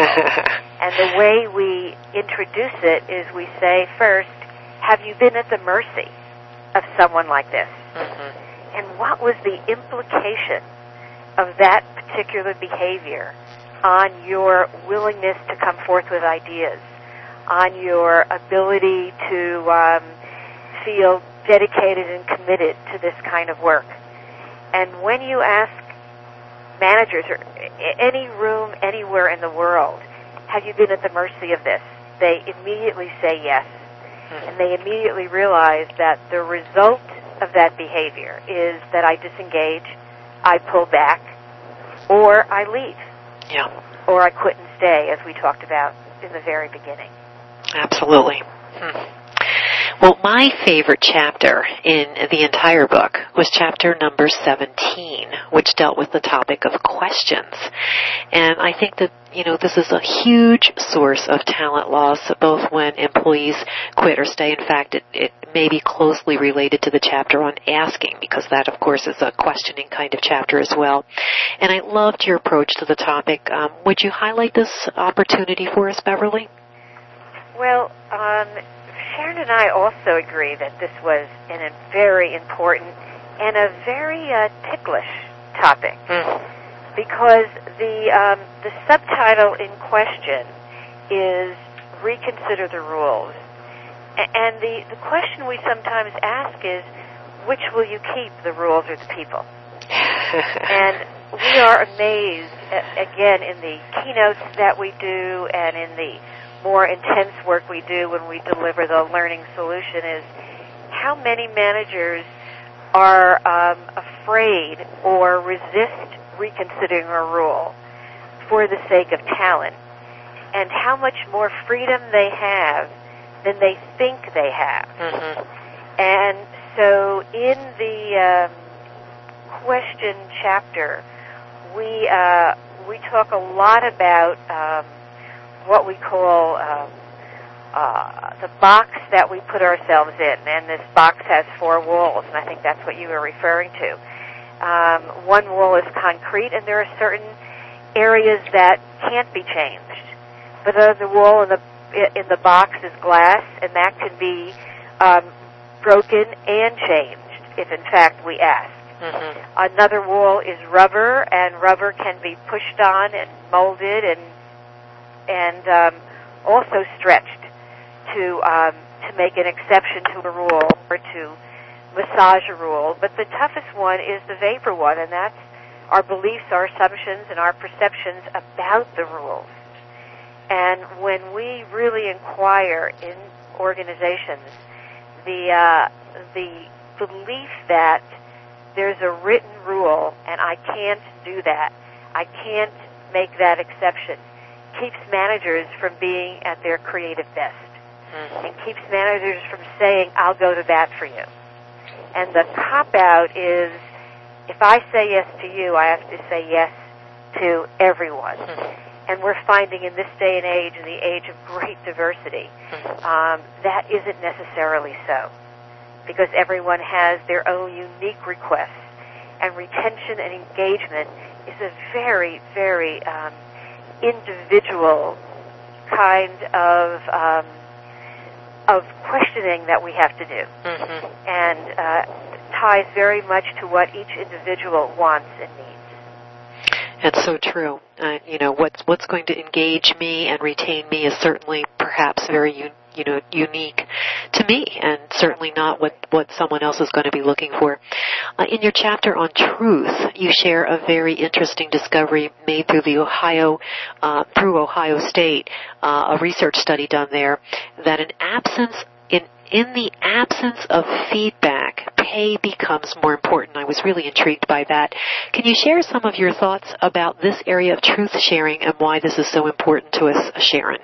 And the way we introduce it is we say first, have you been at the mercy of someone like this? Mm-hmm. And what was the implication of that particular behavior on your willingness to come forth with ideas, on your ability to um, feel dedicated and committed to this kind of work? And when you ask managers or any room anywhere in the world, have you been at the mercy of this? They immediately say yes. Mm-hmm. And they immediately realize that the result of that behavior is that I disengage, I pull back, or I leave. Yeah. Or I quit and stay, as we talked about in the very beginning. Absolutely. Hmm. Well, my favorite chapter in the entire book was chapter number seventeen, which dealt with the topic of questions. And I think that, you know, this is a huge source of talent loss, both when employees quit or stay. In fact, it, it may be closely related to the chapter on asking, because that, of course, is a questioning kind of chapter as well. And I loved your approach to the topic. Um, would you highlight this opportunity for us, Beverly? Well, um, Sharon and I also agree that this was an, a very important and a very uh, ticklish topic, mm. because the um, the subtitle in question is Reconsider the Rules. A- and the, the question we sometimes ask is, which will you keep, the rules or the people? And we are amazed, again, in the keynotes that we do and in the more intense work we do when we deliver the learning solution, is how many managers are um, afraid or resist reconsidering a rule for the sake of talent, and how much more freedom they have than they think they have. Mm-hmm. And so in the um, question chapter, we uh, we talk a lot about um, what we call um, uh, the box that we put ourselves in. And this box has four walls, and I think that's what you were referring to. Um, one wall is concrete, and there are certain areas that can't be changed. But the wall in the in the box is glass, and that can be um, broken and changed if, in fact, we ask. Mm-hmm. Another wall is rubber, and rubber can be pushed on and molded and and um, also stretched to um, to make an exception to a rule or to massage a rule. But the toughest one is the vapor one, and that's our beliefs, our assumptions, and our perceptions about the rules. And when we really inquire in organizations, the uh, the belief that there's a written rule and I can't do that, I can't make that exception, keeps managers from being at their creative best, mm-hmm. and keeps managers from saying, I'll go to bat for you. And the cop-out is, if I say yes to you, I have to say yes to everyone. Mm-hmm. And we're finding in this day and age, in the age of great diversity, mm-hmm. um, that isn't necessarily so, because everyone has their own unique requests. And retention and engagement is a very, very um, individual kind of um, of questioning that we have to do, mm-hmm. and uh, ties very much to what each individual wants and needs. That's so true. Uh, you know, what's what's going to engage me and retain me is certainly perhaps very unique. you know, unique to me, and certainly not what, what someone else is going to be looking for. Uh, in your chapter on truth, you share a very interesting discovery made through the Ohio, uh, through Ohio State, uh, a research study done there, that an absence, in, in the absence of feedback, pay becomes more important. I was really intrigued by that. Can you share some of your thoughts about this area of truth sharing and why this is so important to us, Sharon?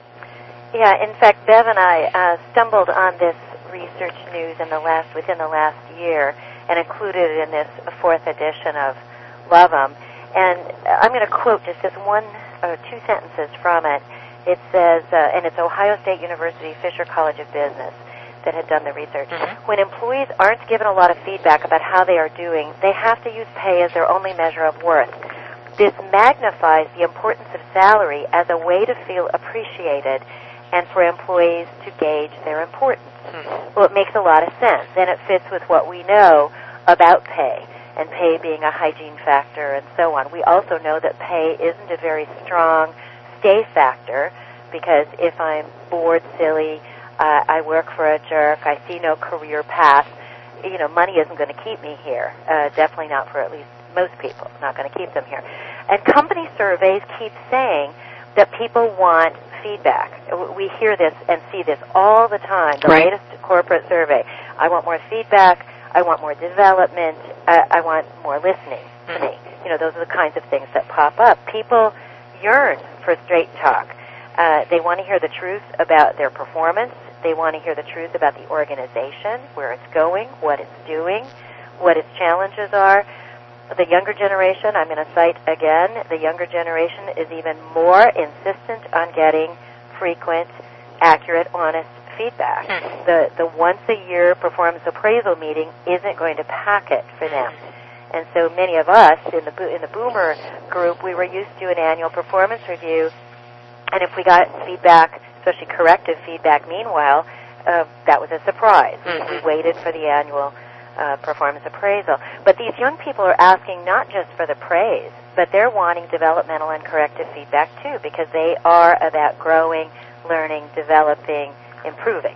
Yeah, in fact, Bev and I uh, stumbled on this research news in the last within the last year and included it in this fourth edition of Love 'Em. And I'm going to quote just this one or two sentences from it. It says, uh, and it's Ohio State University Fisher College of Business that had done the research. Mm-hmm. When employees aren't given a lot of feedback about how they are doing, they have to use pay as their only measure of worth. This magnifies the importance of salary as a way to feel appreciated and for employees to gauge their importance. Mm-hmm. Well, it makes a lot of sense, and it fits with what we know about pay, and pay being a hygiene factor and so on. We also know that pay isn't a very strong stay factor, because if I'm bored, silly, uh, I work for a jerk, I see no career path, you know, money isn't going to keep me here, uh, definitely not for at least most people, not going to keep them here. And company surveys keep saying that people want feedback. We hear this and see this all the time, the right. latest corporate survey. I want more feedback. I want more development. I, I want more listening to mm-hmm. me. You know, those are the kinds of things that pop up. People yearn for straight talk. Uh, they want to hear the truth about their performance. They want to hear the truth about the organization, where it's going, what it's doing, what its challenges are. The younger generation, I'm going to cite again, the younger generation is even more insistent on getting frequent, accurate, honest feedback. Mm-hmm. The the once-a-year performance appraisal meeting isn't going to pack it for them. And so many of us in the in the Boomer group, we were used to an annual performance review, and if we got feedback, especially corrective feedback, meanwhile, uh, that was a surprise. Mm-hmm. We waited for the annual Uh, performance appraisal. But these young people are asking not just for the praise, but they're wanting developmental and corrective feedback too, because they are about growing, learning, developing, improving.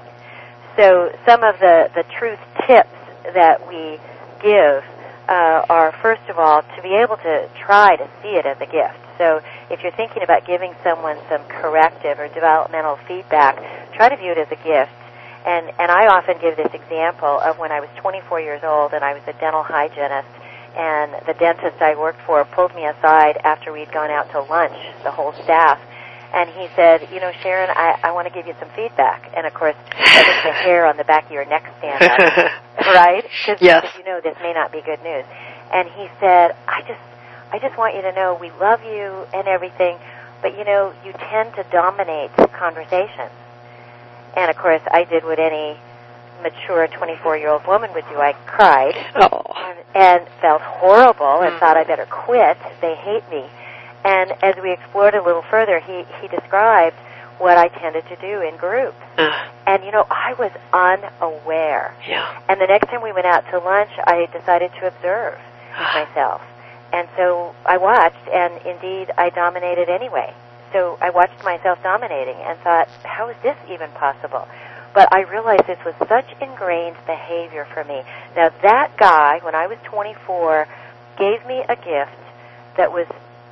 So some of the, the truth tips that we give uh, are, first of all, to be able to try to see it as a gift. So if you're thinking about giving someone some corrective or developmental feedback, try to view it as a gift. And, and I often give this example of when I was twenty-four years old and I was a dental hygienist, and the dentist I worked for pulled me aside after we'd gone out to lunch, the whole staff, and he said, you know, Sharon, I, I want to give you some feedback. And, of course, that makes the hair on the back of your neck stand up, right? Because yes. you know this may not be good news. And he said, I just, I just want you to know we love you and everything, but, you know, you tend to dominate conversations. And, of course, I did what any mature twenty-four-year-old woman would do. I cried oh. and, and felt horrible and mm. thought I better quit. They hate me. And as we explored a little further, he, he described what I tended to do in groups. Uh. And, you know, I was unaware. Yeah. And the next time we went out to lunch, I decided to observe myself. And so I watched, and indeed I dominated anyway. So I watched myself dominating and thought, how is this even possible? But I realized this was such ingrained behavior for me. Now, that guy, when I was twenty-four, gave me a gift that was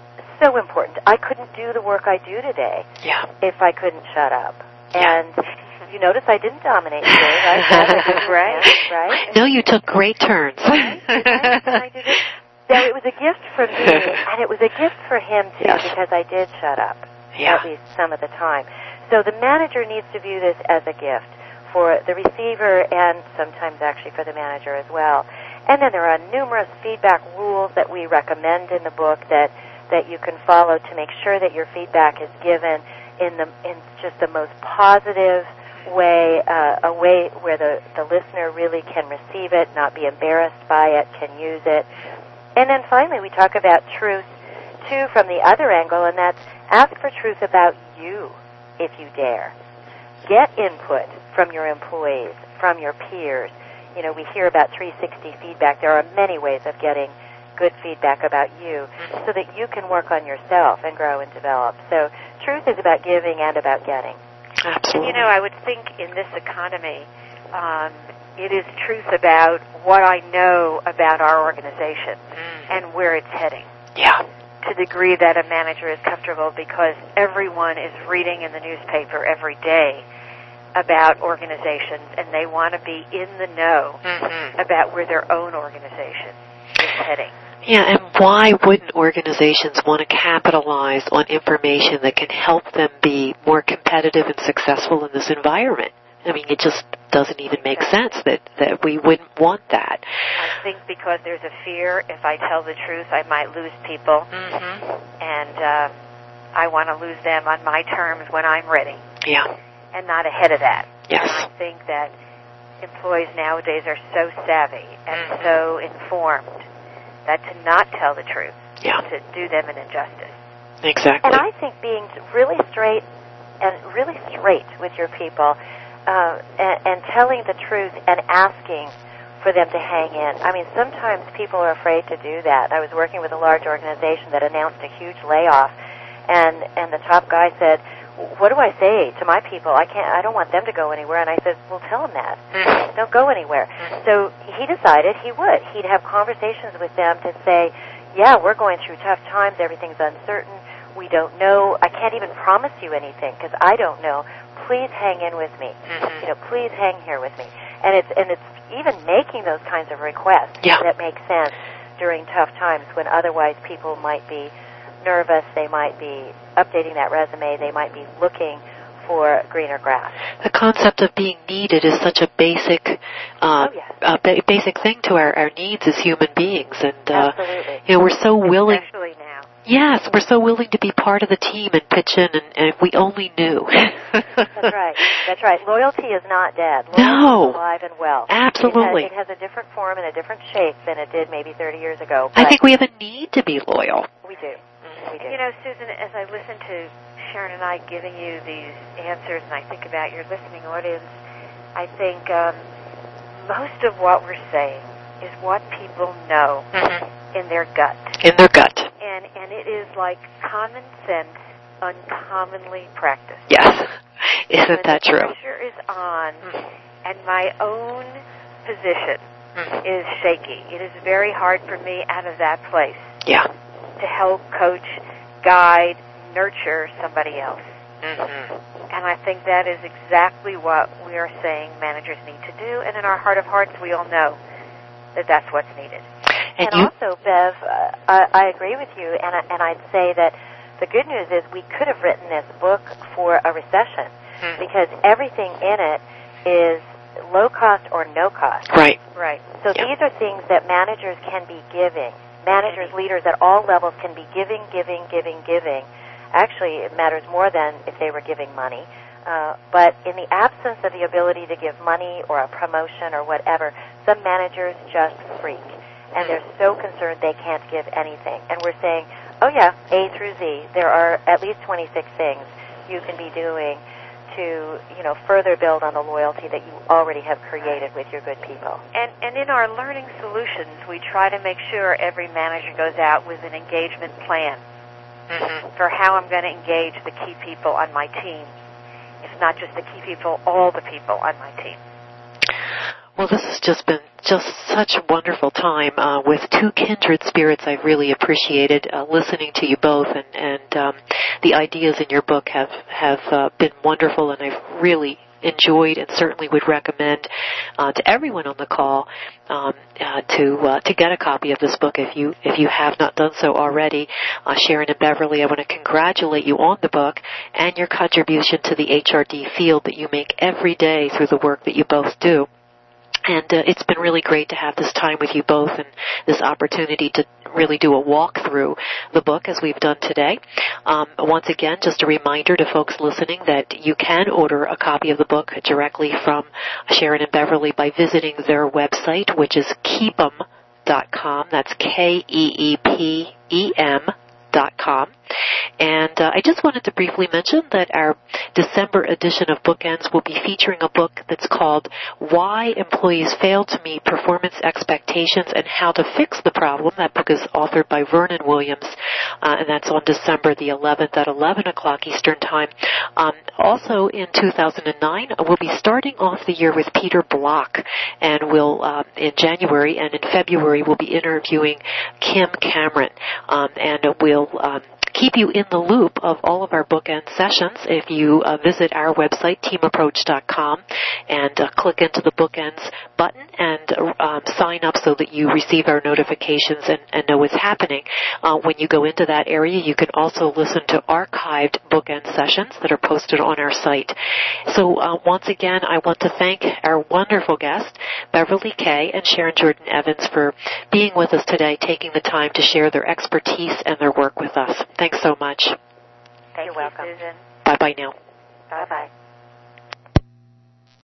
so important. I couldn't do the work I do today yeah. if I couldn't shut up. Yeah. And you notice I didn't dominate today, right? right. right? No, you took great turns. Right? Right? I did it. So it was a gift for me, and it was a gift for him, too, yes. because I did shut up, yeah. at least some of the time. So the manager needs to view this as a gift for the receiver and sometimes actually for the manager as well. And then there are numerous feedback rules that we recommend in the book that, that you can follow to make sure that your feedback is given in the in just the most positive way, uh, a way where the, the listener really can receive it, not be embarrassed by it, can use it. And then finally we talk about truth, too, from the other angle, and that's ask for truth about you if you dare. Get input from your employees, from your peers. You know, we hear about three sixty feedback. There are many ways of getting good feedback about you so that you can work on yourself and grow and develop. So truth is about giving and about getting. Absolutely. And, you know, I would think in this economy, um, it is truth about what I know about our organization mm. and where it's heading. Yeah. To the degree that a manager is comfortable, because everyone is reading in the newspaper every day about organizations, and they want to be in the know mm-hmm. about where their own organization is heading. Yeah, and why wouldn't organizations want to capitalize on information that can help them be more competitive and successful in this environment? I mean, it just doesn't even make sense that, that we wouldn't want that. I think because there's a fear, if I tell the truth, I might lose people, mm-hmm. and uh, I want to lose them on my terms when I'm ready. Yeah. And not ahead of that. Yes. And I think that employees nowadays are so savvy and mm-hmm. so informed that to not tell the truth yeah. to do them an injustice. Exactly. And I think being really straight and really straight with your people uh, and, and telling the truth and asking for them to hang in. I mean, sometimes people are afraid to do that. I was working with a large organization that announced a huge layoff, and, and the top guy said, what do I say to my people? I can't. I don't want them to go anywhere. And I said, well, tell them that. Mm-hmm. Don't go anywhere. Mm-hmm. So he decided he would. He'd have conversations with them to say, yeah, we're going through tough times. Everything's uncertain. We don't know. I can't even promise you anything because I don't know. Please hang in with me. Mm-hmm. You know, please hang here with me. And it's and it's even making those kinds of requests yeah. that make sense during tough times when otherwise people might be nervous, they might be updating that resume, they might be looking for greener grass. The concept of being needed is such a basic, uh, oh, yes. uh, ba- basic thing to our, our needs as human beings, and uh, Absolutely. you know, we're so willing. Especially now. Yes, we're so willing to be part of the team and pitch in, and, and if we only knew. That's right. That's right. Loyalty is not dead. Loyalty no. is alive and well. Absolutely. It has, it has a different form and a different shape than it did maybe thirty years ago. I think we have a need to be loyal. We do. We do. You know, Susan, as I listen to Sharon and I giving you these answers, and I think about your listening audience, I think um, most of what we're saying is what people know mm-hmm. in their gut. In their gut. And and it is like common sense, uncommonly practiced. Yes. Isn't when that true? When the pressure is on, mm-hmm. and my own position mm-hmm. is shaky, it is very hard for me out of that place. Yeah. To help coach, guide, nurture somebody else. Mm-hmm. And I think that is exactly what we are saying managers need to do, and in our heart of hearts we all know that that's what's needed. And, and also, Bev, uh, I, I agree with you, and, I, and I'd say that the good news is we could have written this book for a recession mm-hmm. because everything in it is low cost or no cost. Right. Right. So yeah. these are things that managers can be giving. Managers, leaders at all levels can be giving, giving, giving, giving. Actually, it matters more than if they were giving money. Uh, but in the absence of the ability to give money or a promotion or whatever, some managers just freak. And they're so concerned they can't give anything. And we're saying, oh yeah, A through Z, there are at least twenty-six things you can be doing to, you know, further build on the loyalty that you already have created with your good people. And and in our learning solutions, we try to make sure every manager goes out with an engagement plan mm-hmm. for how I'm going to engage the key people on my team. It's not just the key people, all the people on my team. Well, this has just been just such a wonderful time uh, with two kindred spirits. I've really appreciated uh, listening to you both, and, and um, the ideas in your book have have uh, been wonderful, and I've really enjoyed and certainly would recommend uh, to everyone on the call um, uh, to uh, to get a copy of this book if you if you have not done so already. Uh, Sharon and Beverly, I want to congratulate you on the book and your contribution to the H R D field that you make every day through the work that you both do. And uh, it's been really great to have this time with you both and this opportunity to really do a walk through the book as we've done today. Um, once again, just a reminder to folks listening that you can order a copy of the book directly from Sharon and Beverly by visiting their website, which is keepem dot com. That's K E E P E M dot com. And uh, I just wanted to briefly mention that our December edition of Bookends will be featuring a book that's called Why Employees Fail to Meet Performance Expectations and How to Fix the Problem. That book is authored by Vernon Williams, uh, and that's on December the eleventh at eleven o'clock Eastern Time. Um, also in two thousand nine, we'll be starting off the year with Peter Block, and we'll, uh, in January and in February, we'll be interviewing Kim Cameron, um, and we'll um, keep you in the loop of all of our bookend sessions if you uh, visit our website, team approach dot com, and uh, click into the bookends button and um, sign up so that you receive our notifications and, and know what's happening. Uh, when you go into that area, you can also listen to archived bookend sessions that are posted on our site. So uh, once again, I want to thank our wonderful guests, Beverly Kay and Sharon Jordan Evans, for being with us today, taking the time to share their expertise and their work with us. Thanks so much. Thank You're welcome. Susan. Bye-bye now. Bye-bye.